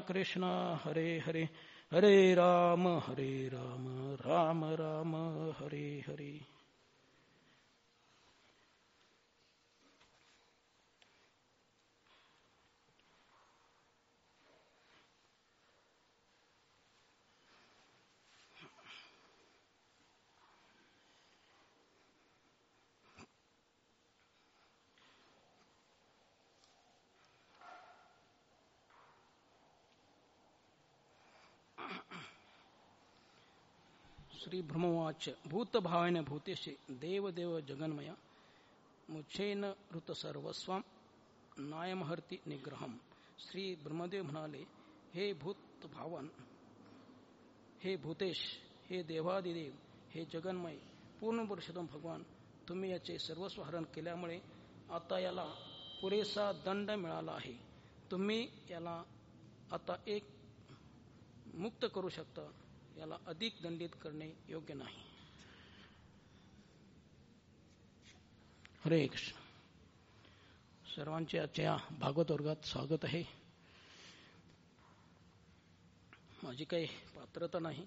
कृष्ण हरे हरे हरे राम राम राम हरे हरे. श्री ब्रह्मवाच भूतभावेन भूतेशे देवदेव जगन्मया मुच्छेन ऋत सर्वस्वाम नायमहर्ती निग्रहम. श्री ब्रह्मदेव म्हणाले, हे भूत भावन, हे भूतेश, हे देवादिदेव, हे जगन्मय पूर्ण पुरुषोत्तम भगवान, तुम्ही याचे सर्वस्व हरण केल्यामुळे आता याला पुरेसा दंड मिळाला आहे. तुम्ही याला आता एक मुक्त करू शकता, याला अधिक दंडित करणे योग्य नाही. हरे कृष्ण. सर्वांचे आजच्या भागवत वर्गात स्वागत आहे. माझी काही पात्रता नाही,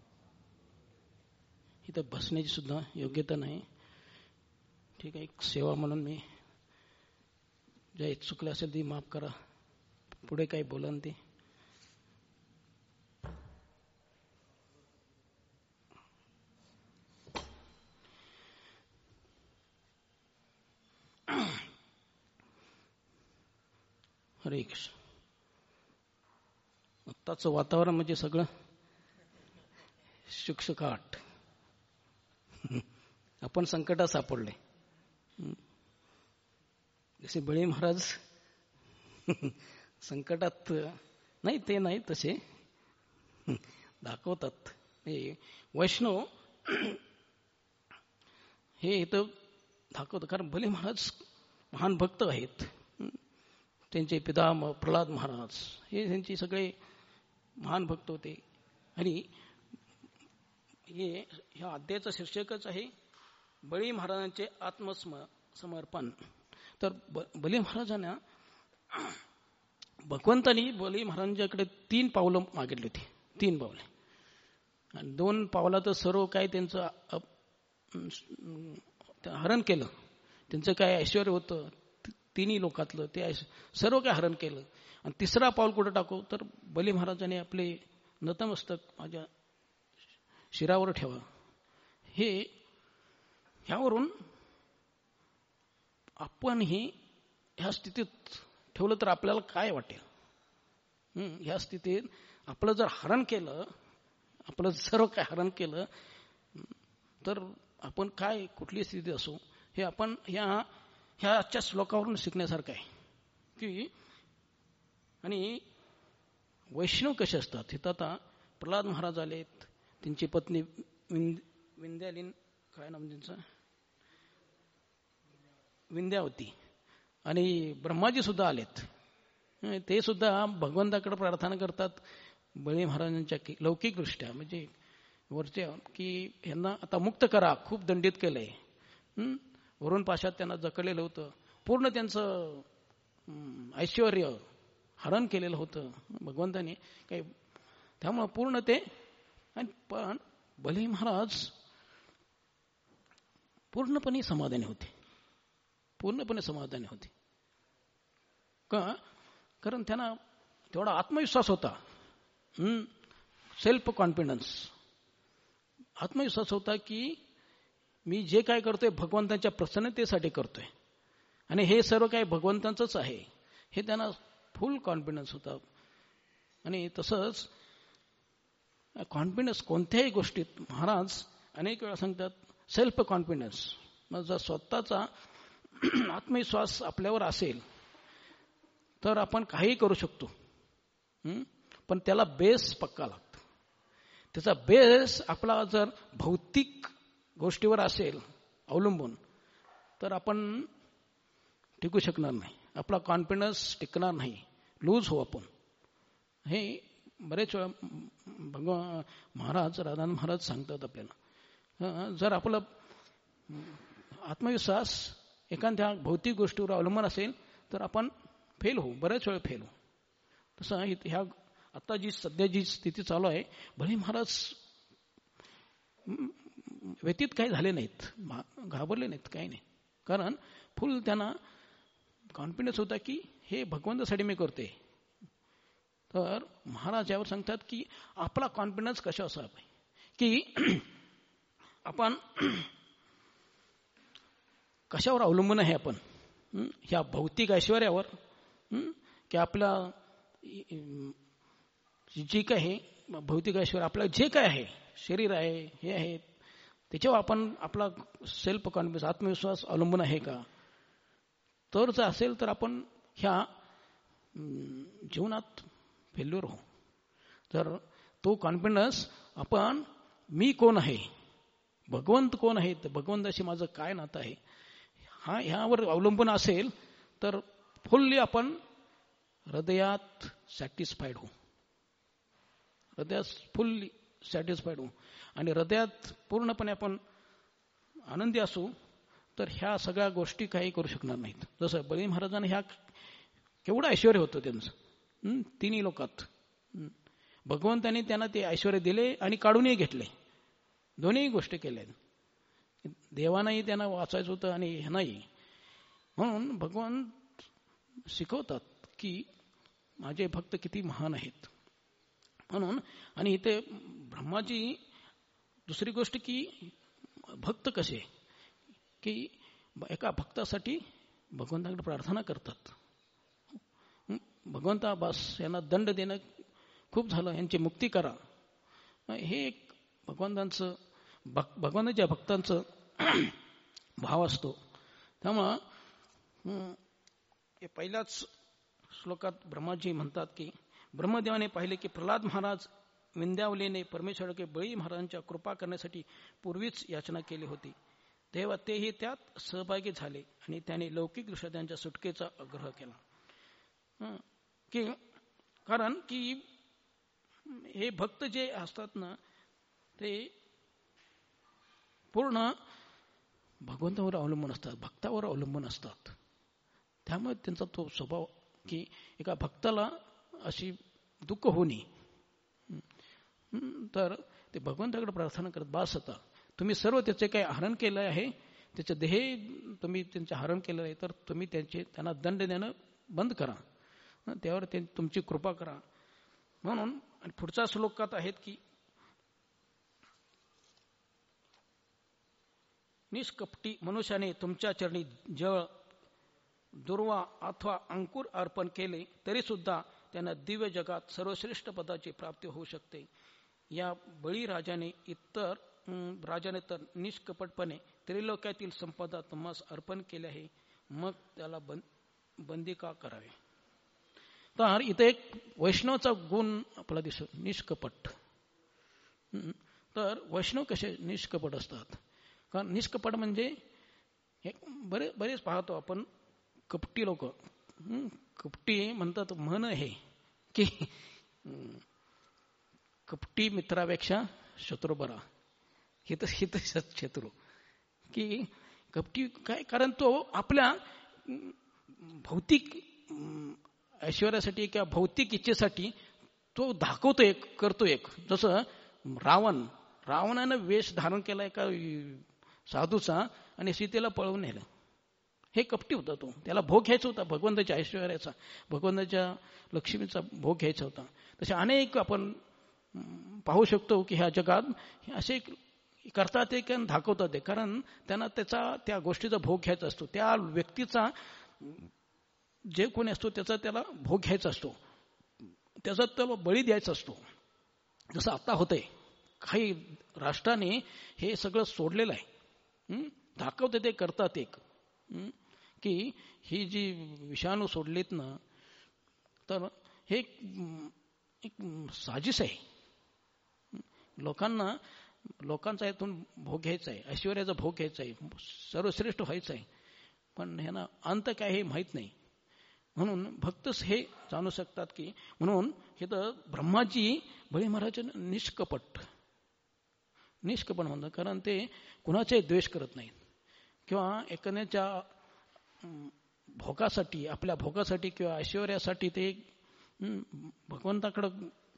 इथं बसण्याची सुद्धा योग्यता नाही. ठीक आहे, एक सेवा म्हणून मी जे चुकलं असेल ती माफ करा. पुढे काही बोलन ते. हरे कृष्ण. आत्ताचं वातावरण म्हणजे सगळं शुकशुकाट. आपण संकटात सापडले. जसे बळी महाराज संकटात नाही, ते नाही तसे दाखवतात. वैष्णव हे इथं दाखवतात, कारण बळी महाराज महान भक्त आहेत. त्यांचे पिता प्रल्हाद महाराज हे त्यांचे सगळे महान भक्त होते. आणि ह्या अध्यायाचं शीर्षकच आहे बळी महाराजांचे आत्मसमर्पण. तर बली महाराजांना भगवंतांनी बली महाराजांच्याकडे 3 पावलं मागितली होती. 3 पावले. आणि 2 पावलात सर्व काय त्यांचं हरण केलं. त्यांचं काय ऐश्वर होतं तिन्ही लोकातलं ते सर्व काय हरण केलं. आणि 3रा पाऊल कुठं टाकू, तर बली महाराजांनी आपले नतमस्तक माझ्या शिरावर ठेवा. ह्यावरून आपणही ह्या स्थितीत ठेवलं तर आपल्याला काय वाटेल. ह्या स्थितीत आपलं जर हरण केलं, आपलं सर्व काय हरण केलं, तर आपण काय कुठली स्थिती असो, हे आपण ह्या आजच्या श्लोकावरून शिकण्यासारखं आहे. की आणि वैष्णव कसे असतात. तिथं आता प्रल्हाद महाराज आलेत, त्यांची पत्नी विंध्यालीन, काय नाव त्यांचं, विंध्यावती, आणि ब्रह्माजी सुद्धा आलेत. ते सुद्धा भगवंताकडे प्रार्थना करतात बळी महाराजांच्या लौकिकदृष्ट्या, म्हणजे वरच्या, की यांना आता मुक्त करा, खूप दंडित केलंय. वरून पाशात त्यांना जकडलेलं होतं, पूर्ण त्यांचं ऐश्वर हरण केलेलं होतं भगवंताने काही, त्यामुळं पूर्ण ते. पण बली महाराज पूर्णपणे समाधानी होते. पूर्णपणे समाधानी होते का, कारण त्यांना तेवढा आत्मविश्वास होता. सेल्फ कॉन्फिडन्स, आत्मविश्वास होता की मी जे काय करतोय भगवंतांच्या प्रसन्नतेसाठी करतोय, आणि हे सर्व काय भगवंतांचंच आहे, हे त्यांना फुल कॉन्फिडन्स होता. आणि तसंच कॉन्फिडन्स कोणत्याही गोष्टीत महाराज अनेक वेळा सांगतात, सेल्फ कॉन्फिडन्स, जर स्वतःचा आत्मविश्वास आपल्यावर असेल तर आपण काही करू शकतो. पण त्याला बेस पक्का लागतो. त्याचा बेस आपला जर भौतिक गोष्टीवर असेल अवलंबून, तर आपण टिकू शकणार नाही. आपला कॉन्फिडन्स टिकणार नाही, लूज हो आपण. हे बरेच वेळा भगवान महाराज, राधान महाराज सांगतात आपल्याला, जर आपला आत्मविश्वास एखाद्या भौतिक गोष्टीवर अवलंबून असेल तर आपण फेल होऊ, बरेच वेळ फेल होऊ. तसं ह्या आता जी सध्या जी स्थिती चालू आहे, बळी महाराज व्यतीत काही झाले नाहीत, घाबरले नाहीत, काही नाही. कारण फुल त्यांना कॉन्फिडन्स होता की हे भगवंतासाठी मी करते. तर महाराज यावर सांगतात की आपला कॉन्फिडन्स कशा असावा की आपण कशावर अवलंबून आहे, आपण ह्या भौतिक ऐश्वर्यावर की आपला जे काय आहे भौतिक ऐश्वर्य, आपलं जे काय आहे, शरीर आहे, हे आहे, त्याच्यावर आपण आपला सेल्फ कॉन्फिडन्स, आत्मविश्वास अवलंबून आहे का? तर जर असेल तर आपण ह्या जीवनात फेल्युअर हो. तर तो कॉन्फिडन्स आपण मी कोण आहे, भगवंत कोण आहे, भगवंताशी माझं काय नातं आहे, ह्यावर अवलंबून असेल तर फुल्ली आपण हृदयात सॅटिस्फाईड हो, हृदयात फुल्ली सॅटिस्फाईड हो आणि हृदयात पूर्णपणे आपण आनंदी असू. तर ह्या सगळ्या गोष्टी काही करू शकणार नाहीत. जसं बळी महाराजांना ह्या केवढं ऐश्वर्य होतं त्यांचं तिन्ही लोकात. भगवंतांनी त्यांना ते ऐश्वर्य दिले आणि काढूनही घेतले, दोन्ही गोष्टी केल्या. देवानाही त्यांना वाचायचं होतं आणि ह्यांनाही. म्हणून भगवान शिकवतात की माझे भक्त किती महान आहेत म्हणून. आणि इथे ब्रह्माजी दुसरी गोष्ट की भक्त कसे की एका भक्तासाठी भगवंताकडे प्रार्थना करतात, भगवंता बस यांना दंड देणं खूप झालं, यांची मुक्ती करा. हे एक भगवंतांचं भगवंताच्या भक्तांचं भाव असतो. त्यामुळं हे पहिल्याच श्लोकात ब्रह्माजी म्हणतात की ब्रह्मदेवाने पाहिले की प्रल्हाद महाराज विंध्यावलीने परमेश्वराकडे बळी महाराजांच्या कृपा करण्यासाठी पूर्वीच याचना केली होती, तेव्हा तेही त्यात सहभागी झाले आणि त्याने लौकिकदृष्ट्या त्यांच्या सुटकेचा आग्रह केला. की कारण की हे भक्त जे असतात ना ते पूर्ण भगवंतावर अवलंबून असतात, भक्तावर अवलंबून असतात. त्यामुळे त्यांचा तो स्वभाव की एका भक्ताला अशी दुःख होणे, तर ते भगवंताकडे प्रार्थना करत बास होता. तुम्ही सर्व त्याचे काही हरण केलं आहे, त्याचे देह तुम्ही त्यांचे हरण केलं आहे, तर तुम्ही त्यांना दंड देणं बंद करा, त्यावर तुमची कृपा करा. म्हणून पुढच्या श्लोकात आहेत की निष्कपटी मनुष्याने तुमच्या चरणी जळ, दुर्वा अथवा अंकुर अर्पण केले तरी सुद्धा त्यांना दिव्य जगात सर्वश्रेष्ठ पदाची प्राप्ती होऊ शकते. या बळीराजाने तर निष्कपटपणे त्रिलोक्यातील संपदा तुम्हास अर्पण केले आहे, मग त्याला बंदी का करावे. तर इथे एक वैष्णवचा गुण आपला दिसतो, निष्कपट. तर वैष्णव कसे निष्कपट असतात, कारण निष्कपट म्हणजे बरेच पाहतो आपण कपटी लोक, कपटी म्हणतात, म्हण आहे की कपटी मित्रापेक्षा शत्रू बरा, हित शत्रू. की कपटी काय, कारण तो आपल्या भौतिक ऐश्वर्यासाठी किंवा भौतिक इच्छेसाठी तो दाखवतो एक, करतो एक. जसं रावणानं वेश धारण केला एका साधूचा आणि सीतेला पळवून नेलं, हे कपटी होता. तो त्याला भोग घ्यायचा होता, भगवंताच्या ऐश्वर्याचा, भगवंताच्या लक्ष्मीचा भोग घ्यायचा होता. तसे अनेक आपण पाहू शकतो की ह्या जगात असे करतात ते किंवा दाखवतात ते, कारण त्यांना त्या गोष्टीचा भोग घ्यायचा असतो, त्या व्यक्तीचा जे कोणी असतो त्याला भोग घ्यायचा असतो, त्याचा त्याला बळी द्यायचा असतो. जसं आता होतंय, काही राष्ट्राने हे सगळं सोडलेलं आहे, दाखवते ते करतात एक की ही जी विषाणू सोडलीत ना, तर हे एक साजिश आहे. लोकांचा यातून भोग घ्यायचा आहे, ऐश्वर्याचा भोग घ्यायचा आहे, सर्वश्रेष्ठ व्हायचं आहे, पण ह्यांना अंत काय हे माहीत नाही. म्हणून भक्तच हे जाणू शकतात की, म्हणून हे तर ब्रह्माजी बळी महाराज निष्कपट म्हणतात, कारण ते कुणाचे द्वेष करत नाहीत किंवा एखाद्याच्या भोगासाठी, आपल्या भोगासाठी किंवा ऐश्वर्यासाठी ते भगवंताकडे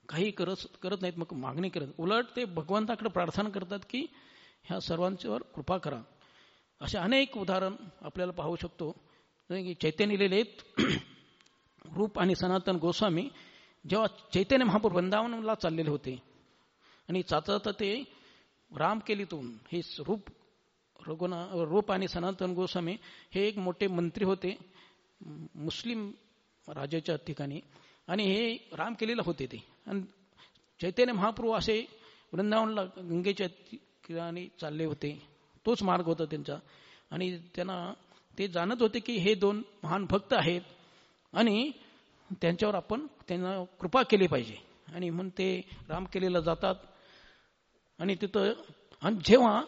काही करत नाहीत, मग मागणी करत, उलट ते भगवंताकडे प्रार्थना करतात की ह्या सर्वांच्यावर कृपा करा. असे अनेक उदाहरण आपल्याला पाहू शकतो. की चैतन्य लिहिलेत रूप आणि सनातन गोस्वामी जेव्हा चैतन्य महाप्रभू वृंदावनला चाललेले होते आणि जाता ते रामकेलीतून हे रूप आणि सनातन गोस्वामी हे एक मोठे मंत्री होते मुस्लिम राजाच्या ठिकाणी, आणि हे रामकेलीला होते ते. आणि चैतन्य महाप्रभू असे वृंदावनला गंगेच्या ठिकाणी चालले होते, तोच मार्ग होता त्यांचा. आणि त्यांना ते जाणत होते की हे दोन महान भक्त आहेत आणि त्यांच्यावर आपण त्यांना कृपा केली पाहिजे. आणि म्हणून ते रामकेलीला जातात. आणि तिथं आणि जेव्हा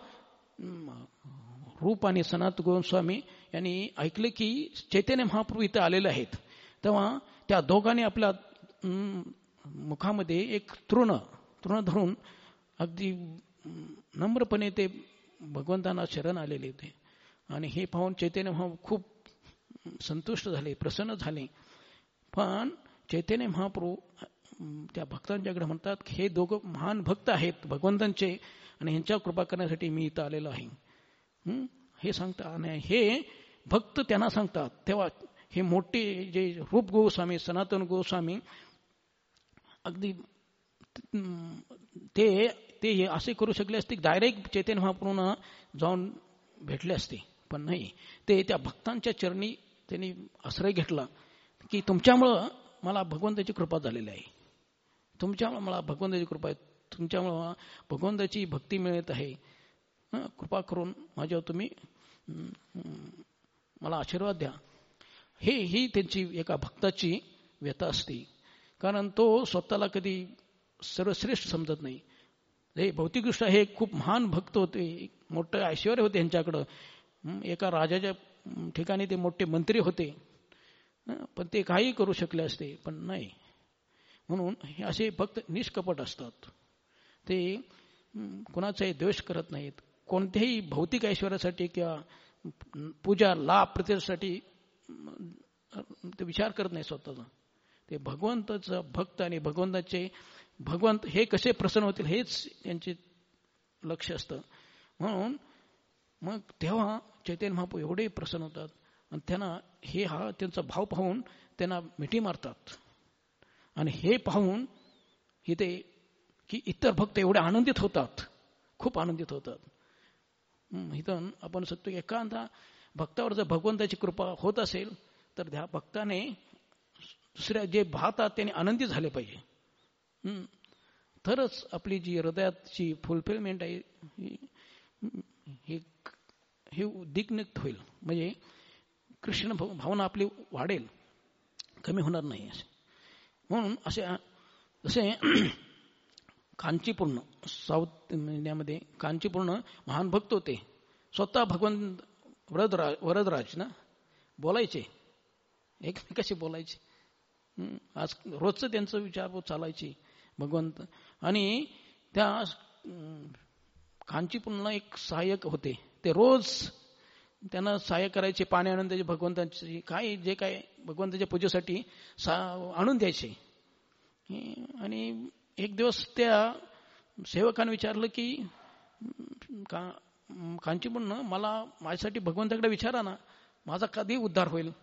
रूप आणि सनातन गोस्वामी यांनी ऐकले की चैतन्य महाप्रभू इथं आलेले आहेत, तेव्हा त्या दोघांनी आपल्या मुखामध्ये एक तृण धरून अगदी नम्रपणे ते भगवंतांना शरण आलेले होते. आणि हे पाहून चैतन्य महाप्रभू खूप संतुष्ट झाले, प्रसन्न झाले. पण चैतन्य महाप्रभू त्या भक्तांच्याकडे म्हणतात, हे दोघं महान भक्त आहेत भगवंतांचे आणि ह्यांच्यावर कृपा करण्यासाठी मी इथं आलेलो आहे हे सांगतात. आणि हे भक्त त्यांना सांगतात. तेव्हा हे मोठे जे रूप गोस्वामी, सनातन गोस्वामी अगदी ते असे करू शकले असते की डायरेक्ट चैतन्य महाप्रभूंना जाऊन भेटले असते, पण नाही, ते त्या भक्तांच्या चरणी त्यांनी आश्रय घेतला की तुमच्यामुळं मला भगवंताची कृपा झालेली आहे, तुमच्यामुळं मला भगवंताची कृपा आहे, तुमच्यामुळं भगवंताची भक्ती मिळत आहे, कृपा करून माझ्यावर तुम्ही मला आशीर्वाद द्या. ही त्यांची एका भक्ताची व्यथा असते. कारण तो स्वतःला कधी सर्वश्रेष्ठ समजत नाही. हे भौतिकदृष्ट्या हे खूप महान भक्त होते, मोठं ऐश्वर्य होते यांच्याकडं, एका राजाच्या ठिकाणी ते मोठे मंत्री होते, पण ते काही करू शकले असते, पण नाही. म्हणून हे असे भक्त निष्कपट असतात. ते कोणाचाही द्वेष करत नाहीत, कोणत्याही भौतिक ऐश्वर्यासाठी किंवा पूजा लाभ प्रतिष्ठेसाठी ते विचार करत नाही स्वतःचा. ते भगवंताचं भक्त आणि भगवंत हे कसे प्रसन्न होतील हेच त्यांचे लक्ष असतं. म्हणून मग तेव्हा चैतन्य महाप्रभू एवढे प्रसन्न होतात आणि त्यांना हा त्यांचा भाव पाहून त्यांना मिठी मारतात. आणि हे पाहून इथे की इतर भक्त एवढे आनंदित होतात, खूप आनंदित होतात. इथं आपण सांगतो एखादा भक्तावर जर भगवंताची कृपा होत असेल तर त्या भक्ताने दुसऱ्या जे पाहतात त्यांनी आनंदित झाले पाहिजे, तरच आपली जी हृदयाची फुलफिलमेंट आहे हे उद्दीपनित होईल. म्हणजे कृष्ण भावना आपली वाढेल, कमी होणार नाही. म्हणून जसे कांचीपूर्ण साऊथ इंडियामध्ये कांचीपूर्ण महान भक्त होते, स्वतः भगवंत वरदराज ना बोलायचे, एकमेकाशी बोलायचे, आज रोजचं त्यांचं विचार चालायची भगवंत. आणि त्या कांचीपूर्णला एक सहाय्यक होते, ते रोज त्यांना सहाय्य करायचे, पाणी आणून द्यायचे, भगवंतांची जे काय भगवंताच्या पूजेसाठी आणून द्यायचे. आणि एक दिवस त्या सेवकाने विचारलं की कांचीपूर्ण मला माझ्यासाठी भगवंताकडे विचारा ना, माझा कधी उद्धार होईल.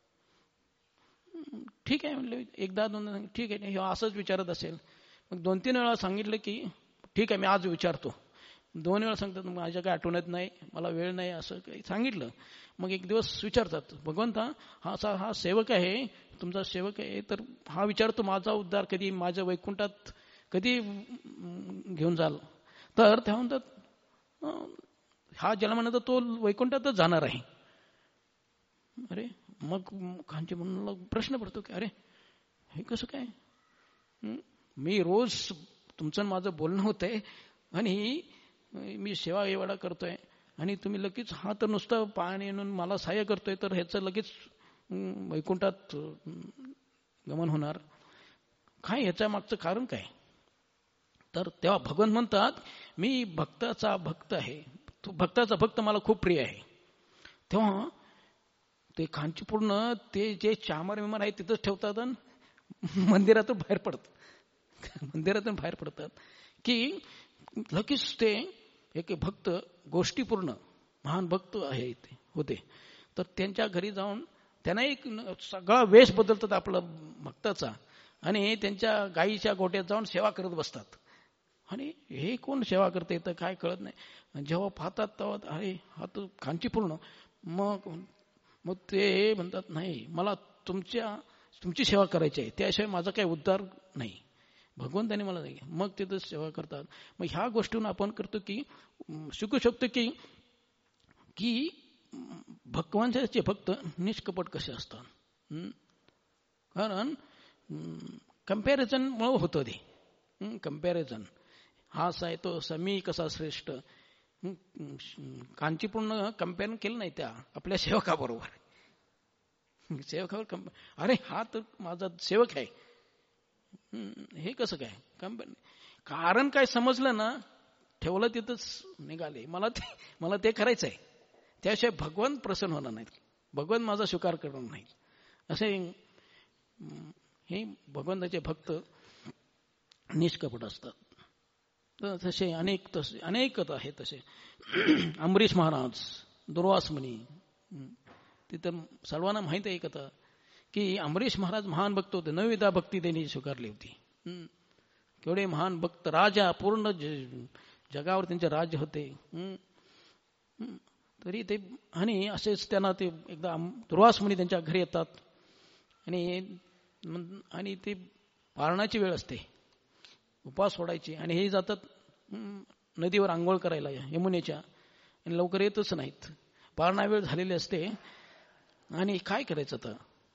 ठीक आहे म्हणले, एकदा दोनदा ठीक आहे, हे असंच विचारत असेल. मग 2-3 वेळा सांगितलं की ठीक आहे मी आज विचारतो. 2 वेळा सांगतात माझ्या काय आठवणत नाही, मला वेळ नाही, असं काही सांगितलं. मग एक दिवस विचारतात, भगवंता हा सेवक आहे, तुमचा सेवक आहे, तर हा विचारतो माझा उद्धार कधी, माझ्या वैकुंठात कधी घेऊन जाल. तर त्या म्हणतात हा जन्मानंतर तो वैकुंठातच जाणार आहे. अरे मग कांची म्हणून प्रश्न पडतो की अरे हे कसं काय, मी रोज तुमचं माझं बोलणं होतंय आणि मी सेवा एवढा करतोय आणि तुम्ही लगेच हा तर नुसतं पाणी आणून मला सहाय्य करतोय, तर ह्याचं लगेच वैकुंठात गमन होणार काय, ह्याच्या मागचं कारण काय. तर तेव्हा भगवान म्हणतात मी भक्ताचा भक्त आहे, तो भक्ताचा भक्त मला खूप प्रिय आहे. तेव्हा ते कांचीपूर्ण ते जे चामर विमान आहे तिथंच ठेवतात आणि मंदिरातून बाहेर पडतात. मंदिरातून बाहेर पडतात की लगेच ते एक भक्त गोष्टीपूर्ण महान भक्त आहे ते होते, तर त्यांच्या घरी जाऊन त्यांना एक सगळा वेश बदलतात आपला भक्ताचा आणि त्यांच्या गायीच्या गोट्यात जाऊन सेवा करत बसतात. आणि हे कोण सेवा करते तर काय कळत नाही. जेव्हा पाहतात तेव्हा अरे हा तर कांचीपूर्ण. मग ते म्हणतात नाही मला तुमची सेवा करायची आहे, त्याशिवाय माझा काही उद्धार नाही, भगवंताने मला नाही. मग तिथं सेवा करतात. मग ह्या गोष्टीतून आपण करतो की शिकू शकतो की भगवानचे भक्त निष्कपट कसे असतात. कारण कम्पॅरिझनमुळे होतं ते. कम्पॅरिझन हा असा आहे तो मी कसा श्रेष्ठ. कांचीपूर्ण कम्पॅरिझन केलं नाही त्या आपल्या सेवकाबरोबर. सेवकावर अरे हा तर माझा सेवक आहे, हे कसं काय. कारण काय समजलं ना, ठेवलं तिथंच निघाले. मला ते करायचं आहे, त्याशिवाय भगवान प्रसन्न होणार नाहीत, भगवान माझा स्वीकार करणार नाहीत. असे हे भगवंताचे भक्त निष्कपट असतात. तर तसे अनेक आहेत तसे. अंबरीश महाराज, दुर्वास मुनी, तिथं सर्वांना माहित आहे कथा की अंबरीश महाराज महान भक्त होते. 9 भक्ती त्यांनी स्वीकारली होती. केवढे महान भक्त, राजा, पूर्ण जगावर त्यांचे राज्य होते. तरी ते आणि असेच त्यांना ते एकदा दुर्वास मुनी त्यांच्या घरी येतात आणि ते पारणाची वेळ असते, उपास सोडायची, आणि हे जातात नदीवर आंघोळ करायला यमुनेच्या, आणि लवकर येतच नाहीत. पारणा वेळ झालेली असते आणि काय करायचं तर.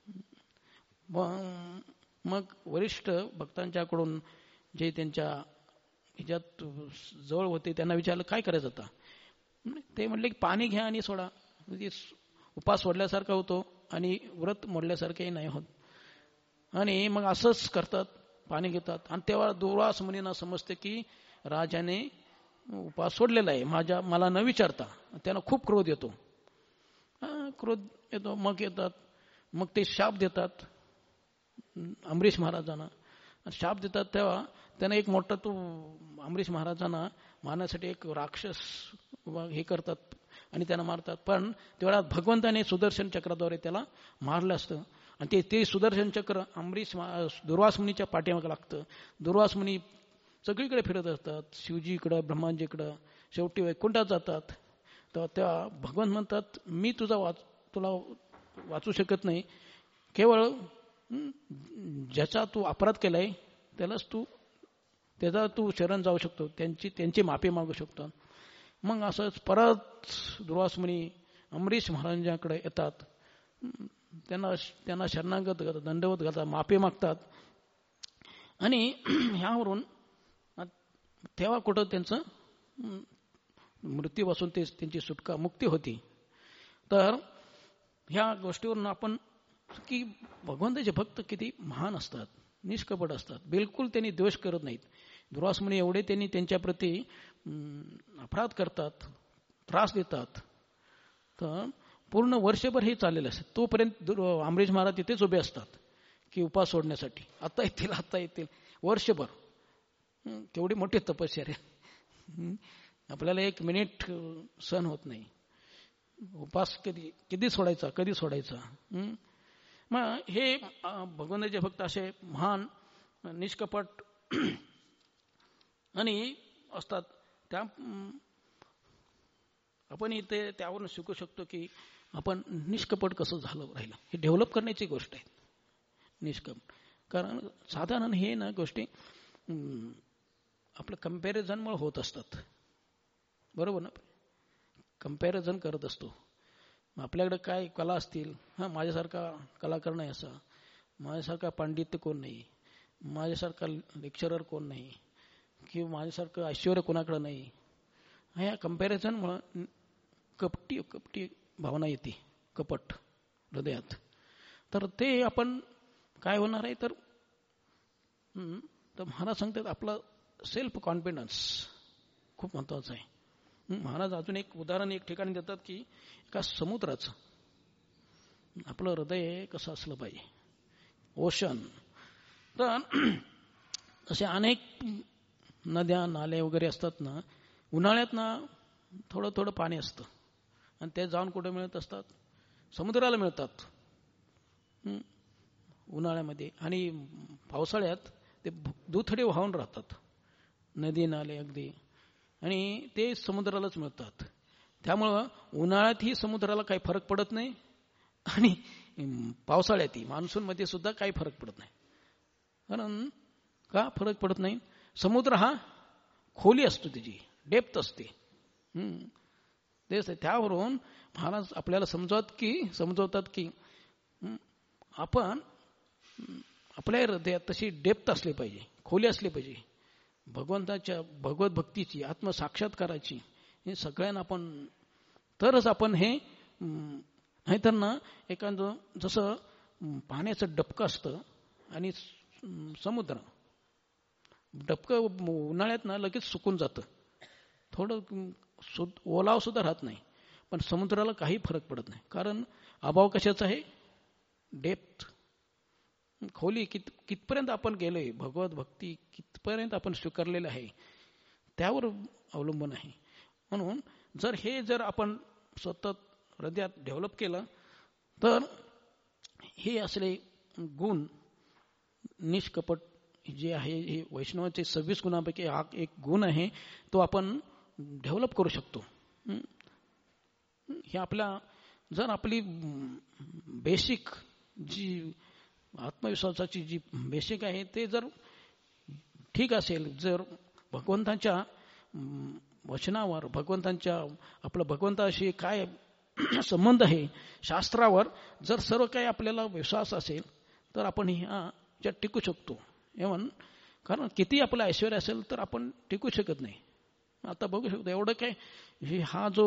मग वरिष्ठ भक्तांच्याकडून जे त्यांच्या ह्याच्यात जवळ होते त्यांना विचारलं काय करायचं आता. ते म्हटले की पाणी घ्या आणि सोडा. म्हणजे उपास सोडल्यासारखा होतो आणि व्रत मोडल्यासारखंही नाही होत. आणि मग असंच करतात, पाणी घेतात. आणि तेव्हा दुर्वास मुनींना समजते की राजाने उपास सोडलेला आहे मला न विचारता. त्यांना खूप क्रोध येतो. मग येतात, मग ते शाप देतात अंबरीश महाराजांना. शाप देतात तेव्हा त्यांना एक मोठा तो अंबरीश महाराजांना मारण्यासाठी एक राक्षस हे करतात आणि त्यांना मारतात. पण तेवढा भगवंताने सुदर्शन चक्राद्वारे त्याला मारलं असतं. आणि ते सुदर्शन चक्र दुर्वास मुनीच्या पाठीमागे लागतं. दुर्वास मुनी सगळीकडे फिरत असतात, शिवजीकडं, ब्रह्माजीकडं, शेवटी वैकुंठात जातात. तर त्या भगवंत म्हणतात मी तुला वाचू शकत नाही, केवळ ज्याचा तू अपराध केलाय त्याचा तू शरण जाऊ शकतो, त्यांची माफी मागू शकतो. मग असंच परत दुर्वास मुनी अंबरीश महाराजांकडे येतात, त्यांना शरणागत करतात, दंडवत घालतात, माफी मागतात. आणि ह्यावरून तेव्हा कुठं त्यांचं मृत्यूपासून त्यांची सुटका मुक्ती होती. तर ह्या गोष्टीवरून आपण की भगवंताचे भक्त किती महान असतात, निष्कपट असतात, बिलकुल त्यांनी द्वेष करत नाहीत. दुर्वास मुनी एवढे त्यांनी त्यांच्याप्रती अपराध करतात, त्रास देतात. तर पूर्ण वर्षभर हे चाललेलं असतं. तोपर्यंत अंबरीश महाराज तिथेच उभे असतात की उपास सोडण्यासाठी. आता येतील वर्षभर. केवढी मोठी तपश्चर्या. आपल्याला 1 मिनिट सहन होत नाही. उपास कधी सोडायचा. मग हे भगवंताचे भक्त असे महान निष्कपट आणि असतात. त्या आपण इथे त्यावरून शिकू शकतो की आपण निष्कपट कसं राहिलं, हे डेव्हलप करण्याची गोष्ट आहे निष्कपट. कारण साधारण हे ना गोष्टी आपलं कम्पॅरिझनमुळे होत असतात, बरोबर ना. कम्पॅरिझन करत असतो. आपल्याकडे काय कला असतील, माझ्यासारखा कलाकार नाही, असा माझ्यासारखा पांडित्य कोण नाही, माझ्यासारखा लेक्चरर कोण नाही, किंवा माझ्यासारखं ऐश्वर्य कोणाकडे नाही. ह्या कम्पॅरिझनमुळं कपटी भावना येते, कपट हृदयात. तर ते आपण काय होणार आहे तर महाराज सांगतात आपला सेल्फ कॉन्फिडन्स खूप महत्वाचं आहे. महाराज अजून एक उदाहरण एक ठिकाणी देतात की एका समुद्राचं आपलं हृदय कसं असलं पाहिजे, ओशन. तर असे अनेक नद्या नाले वगैरे असतात ना, उन्हाळ्यात ना थोडं थोडं पाणी असतं आणि ते जाऊन कुठे मिळत असतात, समुद्राला मिळतात उन्हाळ्यामध्ये. आणि पावसाळ्यात ते दुथडी वाहून राहतात नदी नाले अगदी, आणि ते समुद्रालाच मिळतात. त्यामुळं उन्हाळ्यातही समुद्राला काही फरक पडत नाही आणि पावसाळ्यातही मान्सूनमध्ये सुद्धा काही फरक पडत नाही. कारण का फरक पडत नाही? समुद्र हा खोली असतो, त्याची डेप्थ असते. तेच त्यावरून महाराज आपल्याला समजवतात की आपण आपल्या हृदयात तशी डेप्थ असली पाहिजे, खोली असली पाहिजे भगवंताच्या, भगवत भक्तीची, आत्मसाक्षात्काराची. हे सगळ्यांना आपण तरच आपण हे, नाहीतर ना एखादं जसं पाण्याचं डबकं असतं आणि समुद्र, डबकं उन्हाळ्यात ना लगेच सुकून जातं, थोडं ओलाव सुद्धा राहत नाही. पण समुद्राला काही फरक पडत नाही, कारण अभाव कशाचा आहे? डेप्थ, खोली. कितपर्यंत आपण गेलोय, भगवत भक्ती कितपर्यंत आपण स्वीकारलेलं आहे त्यावर अवलंबून आहे. म्हणून जर आपण सतत हृदयात डेव्हलप केलं तर हे असले गुण, निष्कपट जे आहे, हे वैष्णवाचे 26 गुणांपैकी हा एक गुण आहे, तो आपण डेव्हलप करू शकतो. हे जर आपली बेसिक जी आत्मविश्वासाची जी बेसिक आहे ते जर ठीक असेल, जर भगवंताच्या वचनावर, आपलं भगवंताशी काय संबंध आहे, शास्त्रावर जर सर्व काही आपल्याला विश्वास असेल तर आपण ह्याच्यात टिकू शकतो. कारण किती आपलं ऐश्वर्य असेल तर आपण टिकू शकत नाही. आता बघू शकतो एवढं काय हा जो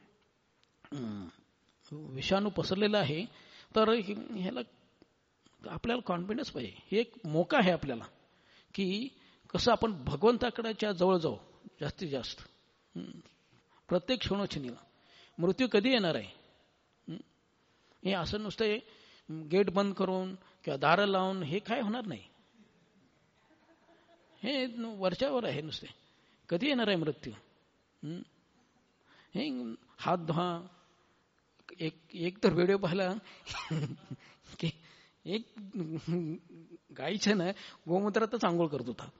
विषाणू पसरलेला आहे, तर ह्याला आपल्याला कॉन्फिडन्स पाहिजे. हे एक मोका आहे आपल्याला की कसं आपण भगवंताकडच्या जवळ जाऊ जास्तीत जास्त. प्रत्येक क्षणोक्षणीला मृत्यू कधी येणार आहे, हे असं नुसतं गेट बंद करून किंवा दारं लावून हे काय होणार नाही. हे वरच्यावर आहे नुसते. कधी येणार आहे मृत्यू? हे हात धुवा. एक तर व्हिडिओ पाहिला की एक गाईच्या ना गोमूत्रातच आंघोळ करत होता,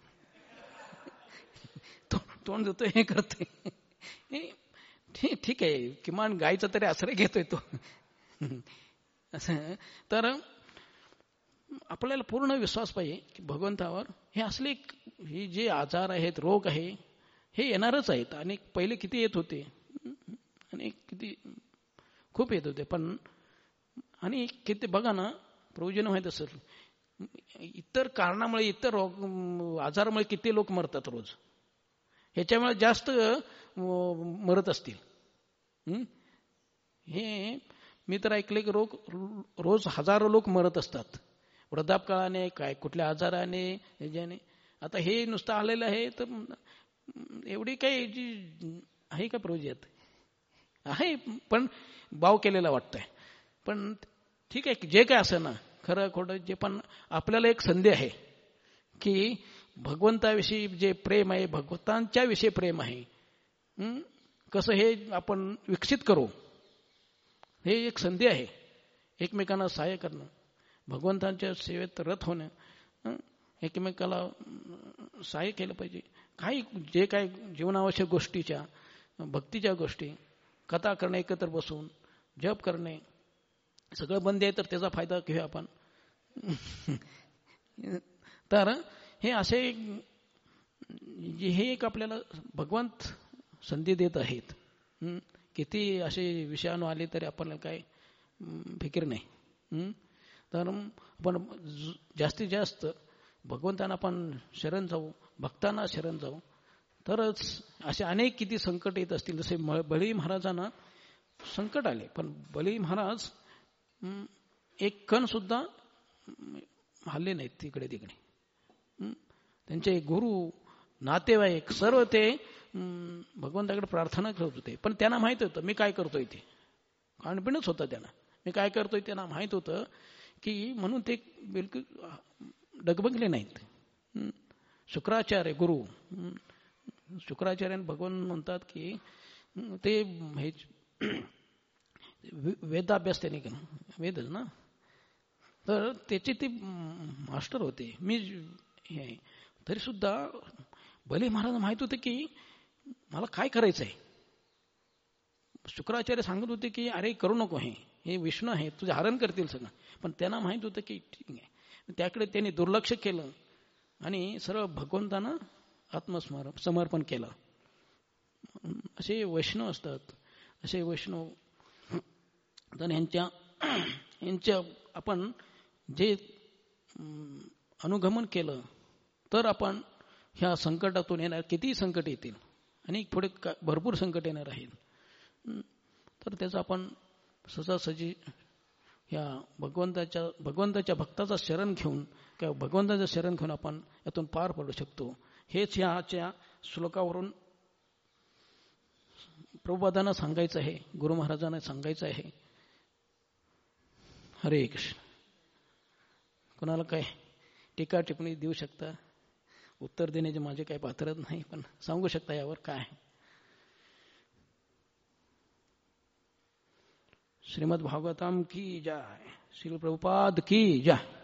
तोंड देतोय, हे करतोय. ठीक आहे, किमान गायचा तरी आश्रय घेतोय तो. असं तर आपल्याला पूर्ण विश्वास पाहिजे की भगवंतावर हे असले हे जे आजार आहेत, रोग आहे, हे येणारच आहेत. आणि पहिले किती येत होते, आणि किती खूप येत होते. पण आणि किती बघा ना, प्रयोजन माहीत असेल, इतर कारणामुळे, इतर आजारामुळे किती लोक मरतात रोज, ह्याच्यामुळे जास्त मरत असतील. हे मी तर ऐकले की रोज हजारो लोक मरत असतात, वृद्धापकाळाने, काय कुठल्या आजाराने, ह्याच्याने. आता हे नुसतं आलेलं आहे, तर एवढी काही जी आहे का प्रयोजन आहे, पण बाव केलेला वाटतंय. पण ठीक आहे, जे काय असं ना, खरं खोटं जे, पण आपल्याला एक संधी आहे की भगवंताविषयी जे प्रेम आहे, भगवंतांच्या विषयी प्रेम आहे, कसं हे आपण विकसित करू. हे एक संधी आहे, एकमेकांना सहाय्य करणं, भगवंतांच्या सेवेत रत होणं, एकमेकाला सहाय्य केलं पाहिजे. काही जे काय जीवनावश्यक गोष्टीच्या, भक्तीच्या गोष्टी, कथा करणे, एकत्र बसून जप करणे, सगळं बंद आहे, तर त्याचा फायदा घेऊया आपण. तर हे असे हे एक आपल्याला भगवंत संधी देत आहेत. किती असे विषयाणू आले तरी आपल्याला काय फिकीर नाही. तर आपण जास्तीत जास्त भगवंतांना आपण शरण जाऊ, भक्तांना शरण जाऊ, तरच असे अनेक किती संकट येत असतील. जसे बळी महाराजांना संकट आले, पण बळी महाराज एक कण सुद्धा हल्ले नाहीत तिकडे तिकडे. त्यांचे गुरु, नातेवाईक सर्व ते भगवंताकडे प्रार्थना करत होते. पण त्यांना माहित होतं मी काय करतोय, ते कॉन्फिडन्स होता त्यांना, मी काय करतोय त्यांना माहित होतं की, म्हणून ते बिलकुल डगबगले नाहीत. शुक्राचार्य गुरु, शुक्राचार्य भगवान म्हणतात की ते हे वेदाभ्यास त्यांनी केला, वेदच ना, तर त्याचे ते मास्टर होते. मी हे तरी सुद्धा भले महाराज माहित होते की मला काय करायचंय. शुक्राचार्य सांगत होते की अरे करू नको, हे विष्णू आहे, तुझे हरण करतील सगळं. पण त्यांना माहित होतं की ठीक आहे, त्याकडे त्यांनी दुर्लक्ष केलं आणि सर्व भगवंतांना समर्पण केलं. असे वैष्णव असतात, असे वैष्णव. तर यांच्या आपण जे अनुगमन केलं तर आपण ह्या संकटातून येणार, कितीही संकट येतील आणि पुढे भरपूर संकट येणार आहेत, तर त्याचं आपण सहजासहजी ह्या भगवंताच्या भक्ताचा शरण घेऊन किंवा भगवंताचं शरण घेऊन आपण यातून पार पडू शकतो. हेच ह्याच्या श्लोकावरून प्रभुपादांना सांगायचं आहे, गुरु महाराजांना सांगायचं आहे. हरे कृष्ण. कोणाला काय टीका टिप्पणी देऊ शकता, उत्तर देण्याचे माझे काही पात्रच नाही, पण सांगू शकता यावर काय. श्रीमद् भागवतम की जय. श्री प्रभुपाद की जय.